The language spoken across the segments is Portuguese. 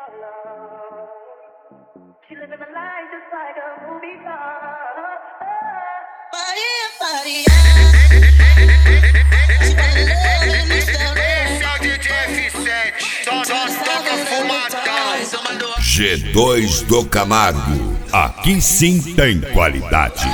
She living the life just like a movie star. Esse é o DJ F7, só toca fumadão. G2 do Camargo, aqui sim tem qualidade.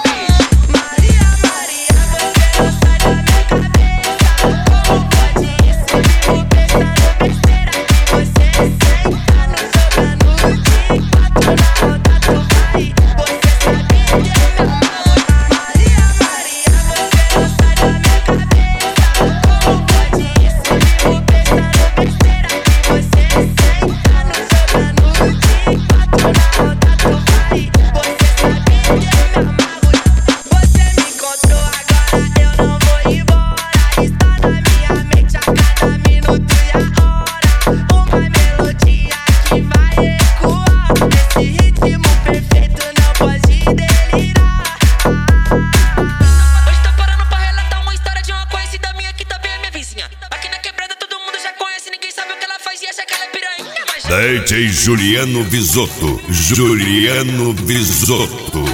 DJ Juliano Visotto, Juliano Visotto.